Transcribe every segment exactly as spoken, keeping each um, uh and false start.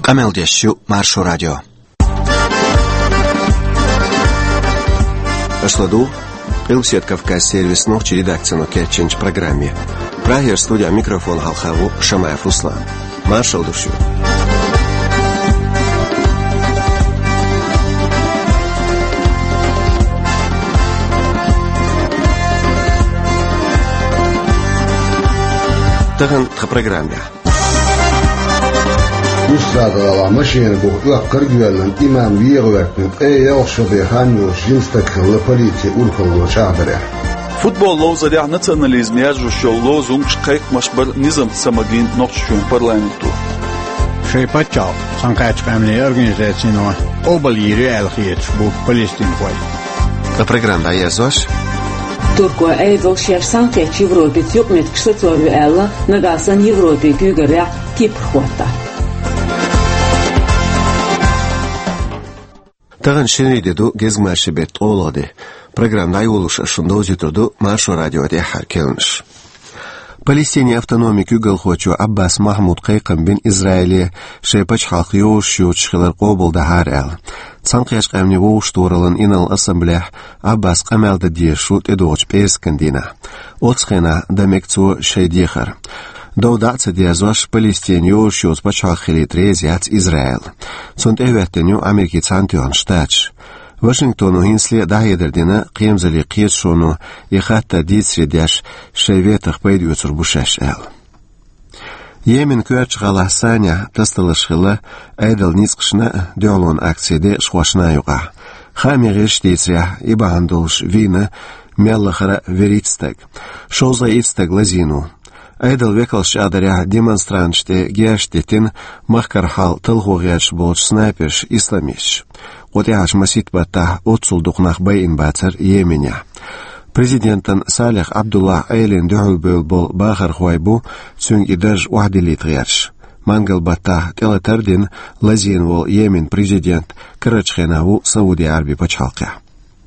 Qameldeshu Marsho Radio. Ашладу, Илсет Кавказ сервис ночи редакцию Кетченч программе. Прагер студия микрофон Халхаву Шамаев Руслан. Маршал душу. Таган тха программе. Ustadala машина бухлак каргвелен имам виервертен эй ялшабе ханю жинстакхла полиция урхалу шабре. Футбол лозаря национализм яжущий лозунг шкайк машбар низам самагин ноччун парламенту. Шейпачал санкачкамли организацино обалири алхиет бу Палестин хой. La программа Аязош. Турко эйдл шер санкач Европе тюкмет кштаторю элла нагасан Европе гюгеря Кипр хвата. Таган шенидеду гезмашебет олоде. Программа Аюлуш шундозитоду Маршо радио де харкелнш. Палестине автономик югал хочу Аббас Махмуд Кайкам бин Израиле шепач халқио шиоч хилар қобыл да харэл. Цанқияш қамни воуш торалан инал ассамблях Аббас қамалда диешут эдоч пескандина. Оцхена дамекцу шейдихар. Доудаца диазош Палестиню шиоц пачал хилит резяц Израил. Цунт эветтеню Америки цантион штач. Вашингтону хинсли дахедердина қиемзали қиршону и хатта дицредяш шеветах пайдюцур бушаш эл. Йемен куач галахсаня тасталашхила айдал низқшна дёлон акциде шхвашна юга. Хамириш дицря ибахандулш вина меллахара веритстаг. Шоза итстаг лазину. Айдал векалш адаря демонстрантште гештетин махкархал тылгугяш болч снайперш исламиш. Отяш масит бата отсулдукнах бейн бацар Йеменя. Президентан Салих Абдуллах Эйлен дюхулбел бол бахар хуайбу цюнг идаж уахдилит герш. Мангал бата телатардин лазин вол Йемен президент Карачхенаву Саудия Арби пачалка.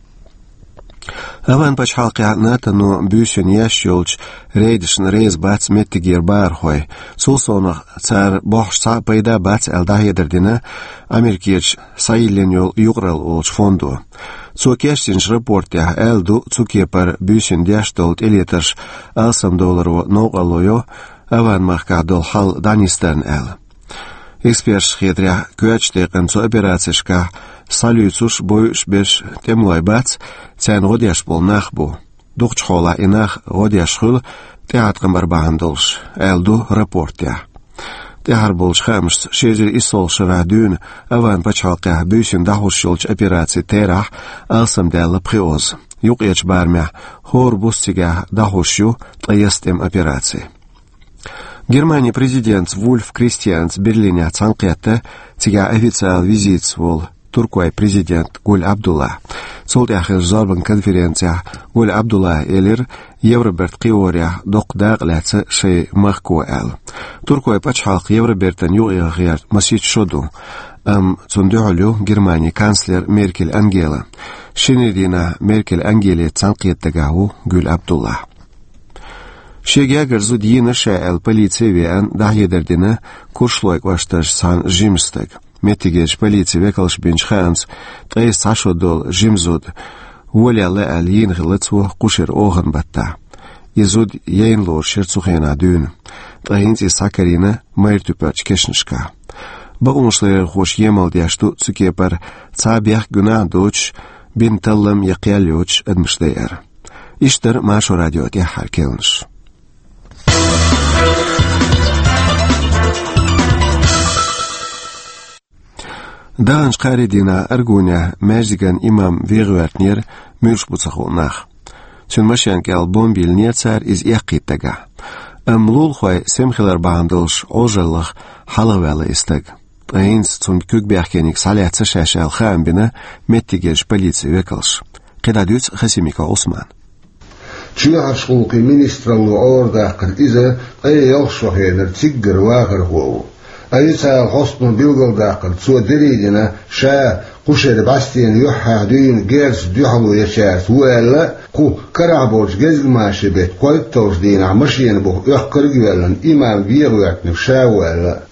Аван пачалка натану бюсен ящолч рейдшн рейз бац меттигер бархой. Сулсонах цар бохшса пайда бац элдахедердина Америкич саилен йол юграл олч фонду. Цукештинш рапортя элду цукепар бюсен дяштолт элеташ алсам доллару ногалойо аван махкадол хал Данистан эл. Эксперт хедря куачтекан цу операцияшка салюцуш бойш беш темлой бац цян годяш бол нахбу. Духчхола инах годяшхул театрам барбандолш элду рапортя. Теар болш хамш шезер исол шарадун аван пачалка бюсен дахушшолч операции терах алсам дяла приоз. Юкеч бармя хор бустига дахушю таястем операции. Германия президент Вульф Кристианс Берлине цанкетте тига официал визит свол Туркой президент Гуль Абдулла. Солдяхер зорбан конференция Гуль Абдулла элир Евроберт Киория доқдағләцы шей махку әл. Туркой пачхалқ Евробертен юғиғыр масит шоду. Ам цундюғылю Германия канцлер Меркель Ангела. Шинедина Меркель Ангеле цанкеттегау Гуль Абдулла. Шегягер зудьина шаэл полиция веан дахедердина куршлойк ваштаж сан жимстаг. Метигеш полиция векалш бенчханс тай сашодол жимзуд воляла алин гылыцу кушер оган батта. Изуд яйнлор шерцухена дюн. Тайинти сакарина мэртюпач кешнишка. Багумшлер хош емал дяшту цукепар цабях гуна доч бинталлам яқиалёч адмштейер. Иштер Маршо радио те харкелнш. Dagens qaridina argunia мәждиган имам вегуертнер мюршбуцахулнах. Чун машянки албомбил нецар из яқиттага. Амлул хой семхилар баандылш ожаллах халавала истаг. Айнс цун күкбяхкеник салятса шашал хамбина меттигеш полиция векалш. Қидадюц Хасимика Осман. Чуяшулки министралу ордақын иза ай ялшохенер циггер вағыр хуау. Айса хостну билгалдақын цуа деридина ша قشر باستين يحادين جالس ديحلو يشاس ولا قو كرابوش جزء ما شبت قلت توجدين عمشين بو يحكر جوالن إمام بيغوات نفشا ولا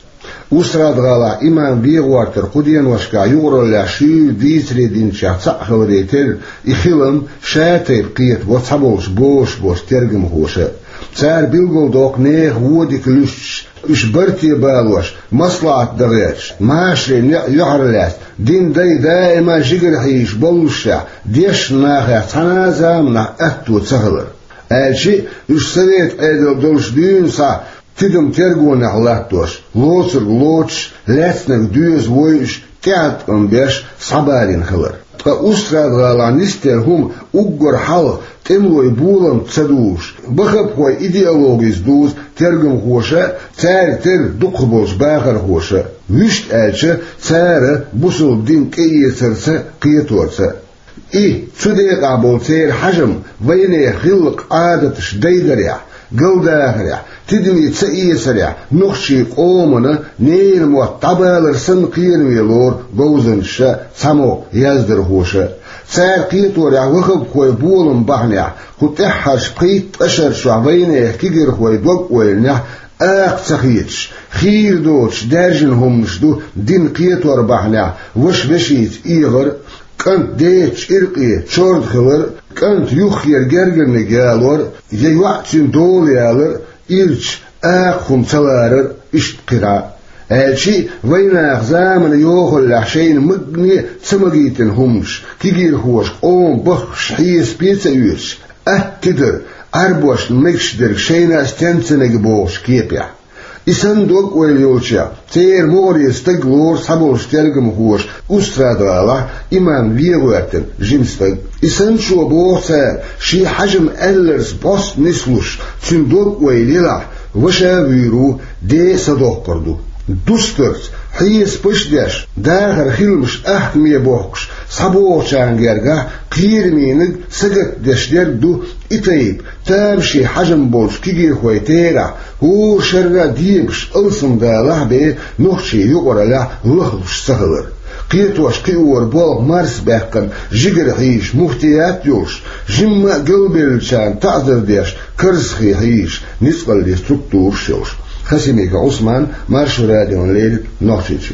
Usrad gala iman bir vartır kudiyen vaşka yuğrala şu dizredin şahsa havreter ihilm şater qiyet vatsabos boş boş tergim hoşa. Sar bilgoldok ne hudik lüş üç bartiye bağlaş maslahat dağıç maaşre yuharlas din day daima jigir hiç boluşa deş naha tanazamna attu tsahılır. Elçi üç sevet edil doluş düğünsa Tidum tergona hlattos, lotsur lots, letsnek düz voyş, teat umbeş, sabarin hılır. Ta ustrad galan ister hum uggor hal, temloy bulan tsaduş. Bakıp koy ideologiz duz, tergum hoşa, tsar ter dukboz bağır hoşa. Vüşt elçi, tsarı busul din keyesirse, kıyatorsa. İ, tsudek abol tsar hajım, vayne hıllık adatış daydarya. Gıldağırya, tidini tsayısırya, nuhşi qoğumunu neyin muat tabalırsın kıyırmıyorlar gozunşa, samok yazdır hoşa. Tsar kıyıtorya vıkıp koy buğulun bahnya, kutehharş kıyıt ışır şuavayne kigir koy dog oyalnya, ağ tsakiyç, khir doç, derjin humuşdu, din kıyıtor bahnya, vış veşiç iğır, Kant deç irqi çord xılır, kant yuxyer gergirne galor, yeyvaqçin doğul yalır, irç ağ xumsalarır, işt qira. Elçi vaynaq zamanı yoğullaq şeyin mıgni tsımıgitin humş, kigir hoş, on bıx şhiyis piysa üyürs. Ah kidir, arboş mekşdir şeyin astensinegi boğuş kiyepya. İsan dog oyl yolça, teyer moğri staglor sabol stelgim hoş, ustradala iman viyevertin, jimstag. İsan şu boğsa, şi hacım ellers bos nisluş, tün dog oylila, vışa viru, de sadok kurdu. Dusturs, hiyis pışdeş, dağır hilmiş ahmiye boğuş, saboğçan gerga, qiyirminig sıgıt deşler du itayip, tam şi hacım bolş kigir hoy tera, hu şerra diymiş ılsın dağlah be, nuhşi yuqorala lıhluş sağılır. Qiyetoş qiyur bol mars bakkan, jigir hiş, muhtiyat yoş, jimma gılbelçan ta'zir deş, kırsxi hiş, nisqal destruktur şoş. Hasimika Osman, Marşu Radyon Leyl, Nohçiçi.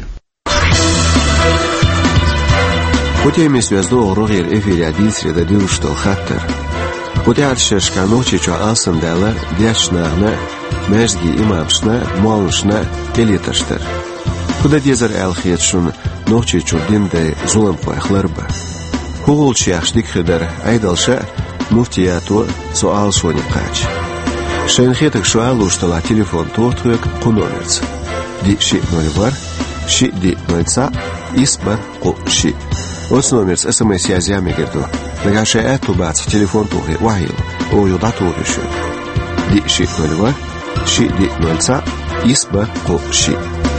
Путями связду урогер эфире один среда дилштол хаттер. Путяр шешка ночичо алсын дала дяшнагна, межги имамшна, молшна, телиташтер. Куда дезер алхиетшун ночичо динде зулам қойхларба. Хугулч яхштик хидер айдалша муфтияту суал шони қач. Шенхетик шуалу штала телефон тортуек куномерц. Ди ши ноль бар, ши ди ноль ца, испар ку ши. Ос номерц смс язями герду. Нагаша эту бац телефон тухи вахил, о юдату решу. Ди ши ноль бар, ши ди ноль ца, испар ку ши.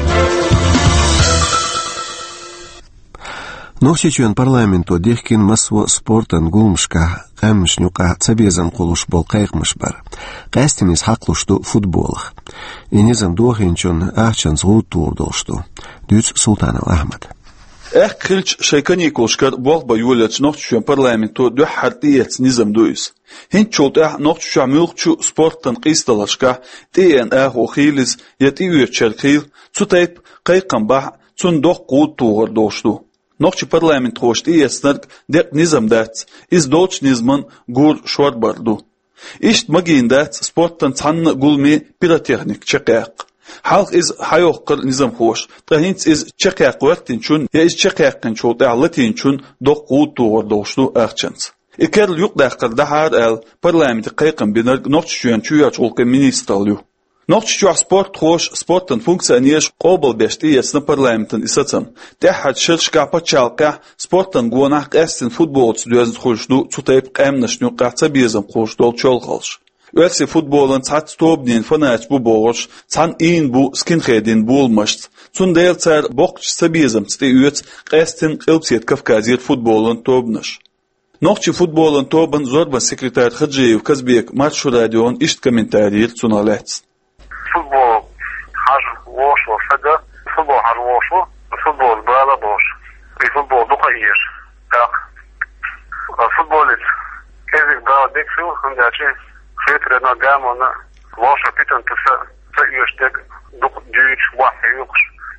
Нохчичуен парламенту дехкин масво спортан гулмшка қамшнюқа цабезан қулуш бол қайқмыш бар. Қастинис хақлушту футболах. Инизан дохинчун ахчан зғуд турдолшту. Дюц Султанов Ахмад. Эх крилч шайканикулшкар болба юлец нохчичуен парламенту дюхартиец низам дуис. Хинчулт эх нохчичу мюлчу спортан қисталашка тиен эх охилис ятиует черкил цутайп қайқам бах цун дох қуд турдолшту. Нохчи парламент хошти яснарг дек низам дац, из долч низман гур шорбарду. Ишт магин дац спорттан цанна гулми пиротехник чекаяк. Халк из хайоққыр низам хош, тахинц из чекаяк вақтин чун, я из чекаяққин чолт ағлатин чун доқ қуд туғыр доғшду ағчанц. Икерл юқ даққыр дахар әл парламенті қайқын бинарг нохчи чуян чуяч олқы министрлю. Нохчичу спорт хош спорттан функционеш қобыл бешти ясна парламентан исацам. Техад шыршка пачалка спорттан гуанах эстин футболц дуязн хошду цутайп қамнашню қаца безам хоштол чолхалш. Өсі футболын цат стобнин фанач бу боғыш, цан ин бу скинхедин булмашт. Цун дейл цар боқч сабезам цте үец қэстин қылпсет Кавказир футболын тобнаш. Нохчи футболын тобын зорба секретарь Хаджиев Казбек Маршу Радион ишт комментарий цуналец. Футбол хажу вошло сага, футбол хажу вошло, футбол бала бош, и футбол дукаеш. Так, футболец кезик бала дексил, хандачи, хитре на гамона, воша питан тса, тса юштек, дук дюич, вахе юкш,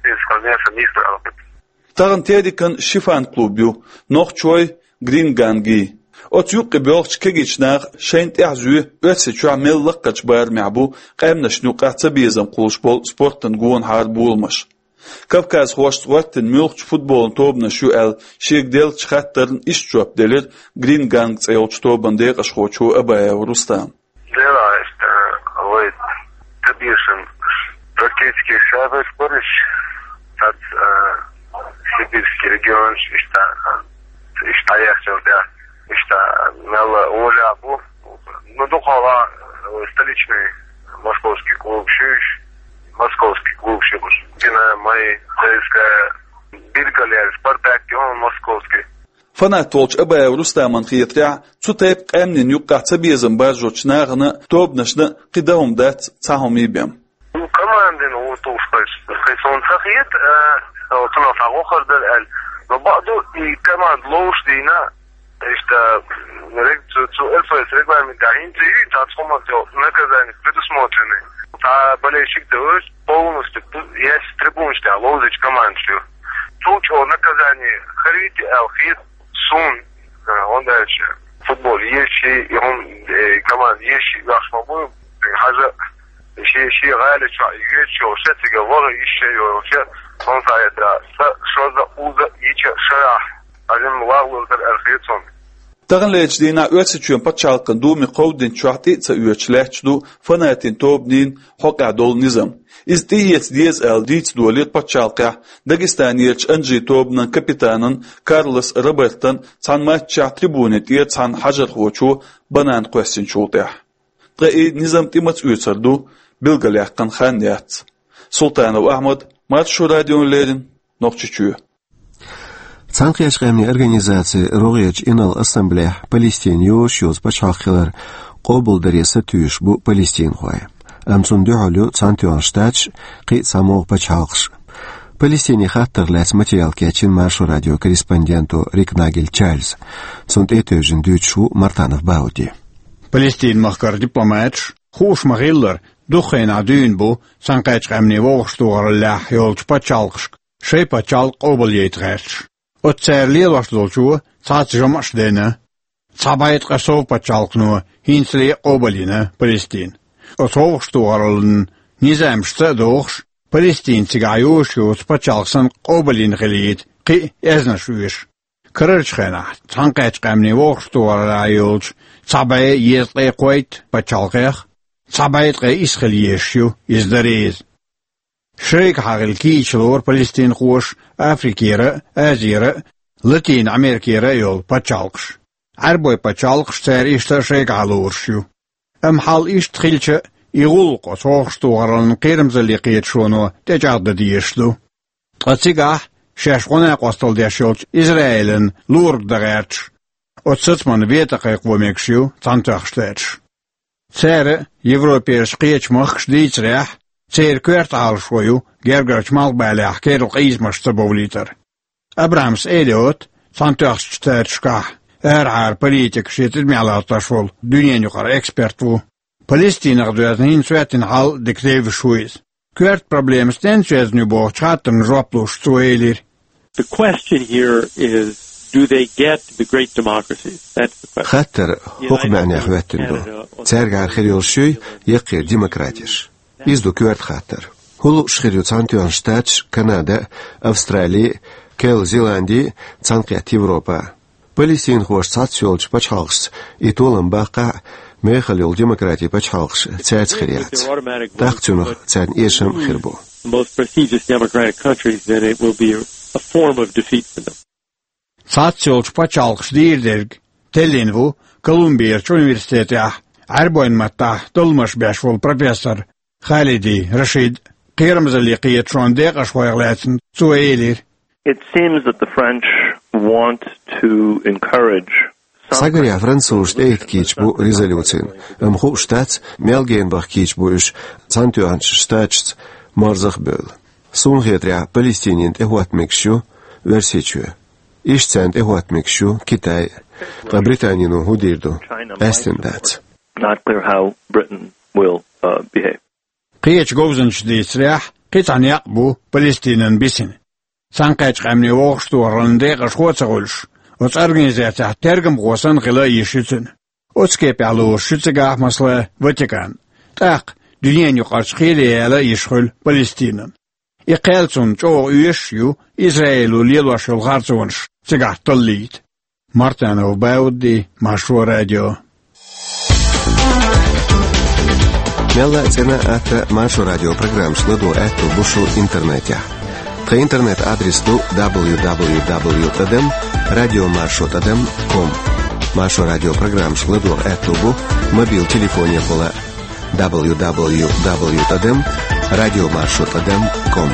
is kalniesa nīstrāla. Tagan tēdikan šifan klubju, nohčoy Green Gangi. Ot yuqi bioqch kegichnaaq shaint i'zu ötse çua mellaq qaçbar ma'bu qaymna shnuqa tabizam qulshbol sporttan goon har bulmash. Kavkaz hoşt waqtin mulqch futbolun tobna şu el shegdel chxattarn ishchop delir Green Gang tsayolch toban deq ashxochu abaya Rustam. Dela işte avoy tabirsin практически шабаш бориш tat Sibirski region işte işte yaşıyor işte мало оля бу ну духова столичный московский клуб шиш московский клуб шиш дина мои цска Биргалер Спартак он московский Fanat tolç abaya Rustamın xiyatriya tutayb qamnin yuqqatsa bezim barjochnağını tobnashni qidawmdat tsahomibem. Командин утушкаш хайсон сахиет отно фагохердер эл но баду и команд лош дина işte zu zu elfes регламент dahinter и тацхомато наказание предусмотрены. Та болельщик дёж полностью есть трибуншта лозич командшю. Тут о наказание харит алхит сун он дальше футбол есть и он команд есть гашмабу хажа شيء شيء غالي شو يجي شو شتى ورا يشي وشيء من ساعتها شو ذا وذا يجي شرح أجمع واقول الأرخيصون Tagan leçdiğine ötseçüyen paçalqın dumi qovdin çuhti tsa üyeçleçdu fanatin tobnin hoqa dol nizam. İzdiyet diyez el diç dolit paçalqa Dagestaniyeç anji tobnan kapitanın Carlos Robert'tan san maçça tribunet diye san hajar hoçu banan qessin çultah. Qai nizam timat üyetsardu bilgalaqan xaniyat. Sultanov Ahmad Matşu radyolerin noqçuçu. Цанқияш қамни организации Роғияч Инал Ассамблея Палестин Йошиоз Пачахилар Қобыл Дареса Түйш Бу Палестин Хуай. Амсун Дюхолю Цантюан Штач Қи Самоғ Пачахш. Палестини хаттар ләс материал кечин Маршу радио корреспонденту Рикнагель Чарльз. Цунт этөжін дүйчу Мартанов Бауди. Палестин махкар дипломатш хуш мағиллар духайн адуин бу Цанқияш қамни воғштуғар ләх йолч Пачалқш. Шей Пачалқ Қобыл ейтғарш. От церлил вашдолчу, цац жамашдена, цабайт қасов пачалқну, хинсли Қобалина, Палестин. От хоғштуғарылын, низамшта доғш, Палестин цигайуш юз пачалқсан Қобалин ғилиет, қи эзнашуиш. Кырырчхена, цанқайч қамни воғштуғарыла юлч, цабай езлай қойт пачалқех, цабайтқа исхилиешю, издарез. Шейк хагыл кичлор Палестин хуш, Африкира, Азира, Латин Америкира йол пачалқш. Арбой пачалқш цар ишта шейк алуршю. Ам хал ишт хилча игулқо соғштуғаралын қирымзали қиетшуну тежағды дейшду. Тғацигах шашқуна қостал дешілч Израилін лурдағарч. Отсыцман ветақай қвомекшю цантақштач. Цары Европеш қиетшмақш дейцрях, Цейр квартал шою, гергарч малбалях керл измаш забовлитер. Абрамс Элиот, сантахштачка, эрар политик шетит мялаташвол, дюненюхар экспертву. Палестина гдуязнин святин хал декрев шуиз. Кварт проблем стен чезню бо чаттен жоплуш цуэлир. The question here is, do they get the great democracies? That's the question. Хаттер хукмани ахваттинду. Цергар хирил шуй, яқир демократиш. Изду кварт хаттер. Хулу шхирю цантюан штач, Канада, Австралия, Кел Зеландия, цанқят Европа. Палестин хош цатсюлч пачхалкс, и толам бақа мехалил демократия пачхалкс, цац хирият. Тахтюнах цан ешам хирбу. Most prestigious democratic countries, then it will be a form of defeat for them. Цатсюлч пачхалкс дирдерг, Теллинву, Колумбиерч университетах, Арбойн матах, Толмаш бяшвол профессор, Khalidi Rashid, qirmzali qiyatron deqa shwayqlatsin tsuelir. It seems that the French want to encourage Сагаря француз эйт кич бу резолюцин. Амху штат Мелгенбах кич бу иш цантюанч штатс марзах бел. Сунхетря Палестинин эхуат мекшу версичу. Иш цент эхуат мекшу Китай. Та Британину худирду. Эстендат. Not clear how Britain will uh, behave. Qiyach govzanch disrah, قطعن يقبو فلسطين بسن سانقاج قامني وغشتورن ديق شخوتغولش وتأرغنيزاتها ترجم غوصن غلا يشتن وتسكيب على شتغاح مثلا فاتيكان تاق دنيا يقارش خيلي على يشخل فلسطين إقالتون جو يشيو إسرائيل وليلوش الغارتونش تغاح طليت مارتان وباودي مشروع راديو Mela cena ata mašu radio programmu šledo etu bušu internetā. Tra internet adresu w w w dot radiomaršo dot com. Mašu radio programmu šledo etu bu mobil telefonija pola w w w dot radiomaršo dot com.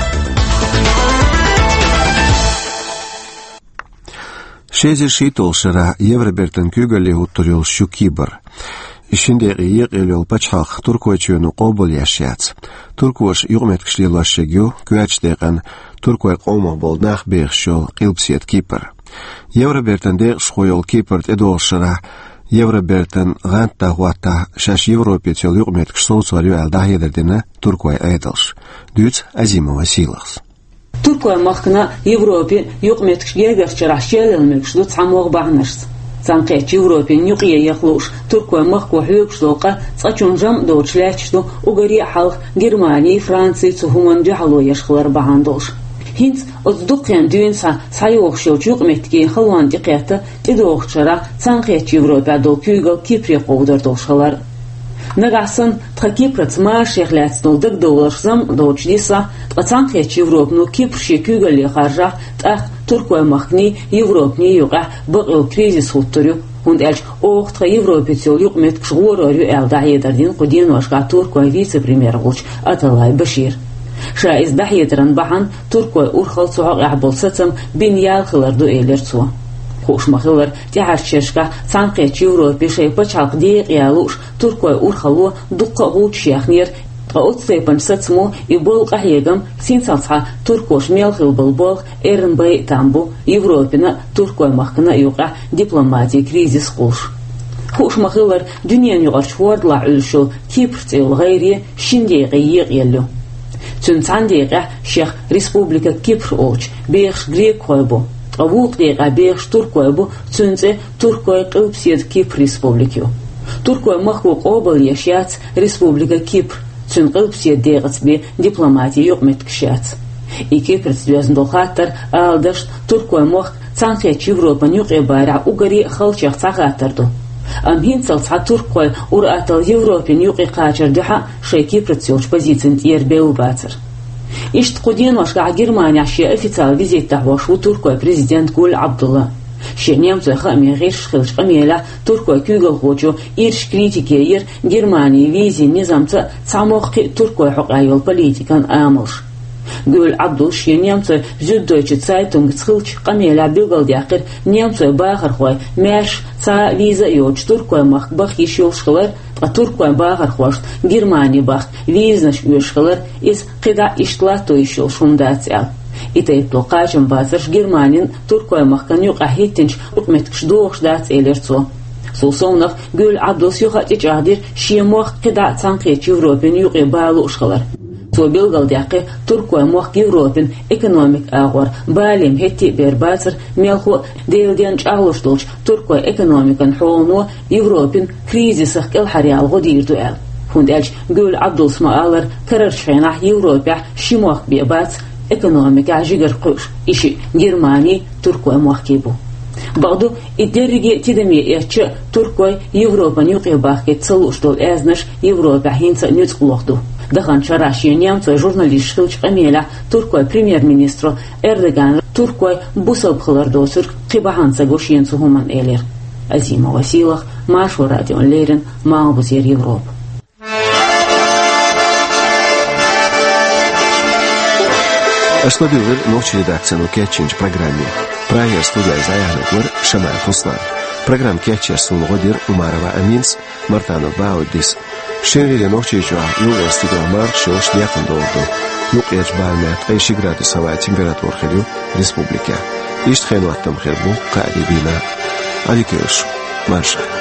Šezi šitolšara Евробертен kügeli hutturjol şukibar. İşindeki yığılıyor paçak Türkiye'nin qabul yaşayat. Türkiye'ş yürümetkişliği laşıgı güçlüğün Türkiye qawmaq bolnaq beğşol qilpsiyet Kipr. Евробертен de şoyol Kipr edolşara Евробертен ganta huata şaş Европе тел yürümetkişi soğutsarı alda yederdine Türkiye edilş. Düz Azimova Silax. Türkiye mahkına Европе yürümetkişliğe gerçekleştirilmekşi tsamog bağnışs. Санкет Европе нюқия яхлуш Туркия махку хюк шлока цачунжам дочлячту угари халх Германии Франции цухуман джахло яшхлар бахандолш хинц оздукян дюнса сайохшо чуқметки халван диқята тидохчара Санкет Европе дол кюгал Кипре qowdardolшалар Нагасан тхакипрац машехляцнул даг долларсам дочлиса Санкет Европе ну Кипрши кюгали харжах тах Türkiye mahkni Европни юга бăqıl кризис хуттурю хунд элч охтха Европе тел юqmet кшгорорю элда едердин qudin вашка Türkiye вице-премьер гулч Аталай Башир ша издахедран бахан Türkiye урхал цуaq ахболсатам бин ялхларду элерцу Хушмахылар тяхарчешка Санкет Европе шейпа чалqdi ялуш Türkiye урхалу дукка гулч яхнер Отсепан сацмо и бол қахегам синсалса туркош мелхил болбол эрнбай тамбу Европина туркой махкана юqa дипломатия кризис қулш. Хушмахылар дүниян юғарч хуардла үлшо Кипрцел ғайри шиндейғи еғ еллю. Цунцандейға шех Республика Кипр олч бейхш грек қойбу. Авуқдейға бейхш туркойбу цунце туркой қылпсет Кипр Республикю. Туркой махку қобыл яшяц Республика Кипр. Цун qılpsiye değitsbi diplomatiya yuqmetkişats. İki предзвездный хаттар алдаш Türkiye moq Sanqet Европан yuqebara ugari xalçaq çağatırdı. Amhin salsa Türkiye uratal Европен yuqi qaçırdıha şeki предсёч позицин yerbeu batır. İşt qudin başqa Germaniya şi ofitsial vizitda başu Türkiye prezident Gül Abdullah Şenyamsa xami g'ish xilch qamela Türkiye kügel qochu irsh kritikeyer Germaniya vizi nizamsa samoqi Türkiye huqayol politikan amılş. Gül Abdul Şenyamsa Süddeutsche Zeitung xilch qamela bilgal yaqir Nemsa baxır xoy mersh sa viza yoch Türkiye maq baxish yolşqalar Türkiye baxır xoş Germaniya bax viznash yolşqalar is qida iştlato işol şundatsal. İtayip toqaçın basırş Germanin Türkiye mahkan yok ahittinç hükmetkş doğuş dats elertso. Solsonaq Gül Abdus yuxatiç adir şiyemoq qida Sanqet Европен yuqi bağlı uşqalar. So bilgal daqi Türkiye moq Европен ekonomik ağır balim hetti berbasır melxu devden çağlışdolç Türkiye ekonomikan xoğunu Европен krizisıq el hariyal godirdu el. Hundelç Gül Abdus mağalar karar şenah Европе şimoq bebats ekonomik ajigar qush işi Germani Türkiye muhkibu. Bağdu iderige tidemiyetçi Türkiye Evropan yuqi baxket saluşdol eznash Evropa hinsa nütsqloqdu. Dahan Şaraşiyen Nemsoy jurnalist xilç qamela Türkiye premier-ministro Erdogan Türkiye bu sabxlar dosur qibahansa goşyen suhuman eler. Azimova Silax Maşu Radio Lerin Mağbuzir Evropa. Основил ночь редакцию Кетчинч программе. Проект студия Заярнагур Шамай Хуслан. Программ Кетчер Сулгодир Умарова Аминс Мартанов Баудис. Шенвили ночи жуа юга студия Марк Шош Дьякон Долду. Юг эч балмет эйши градусовая температура хелю республика. Ишт хелу аттам хелбу каадибина. Адикеш. Марша.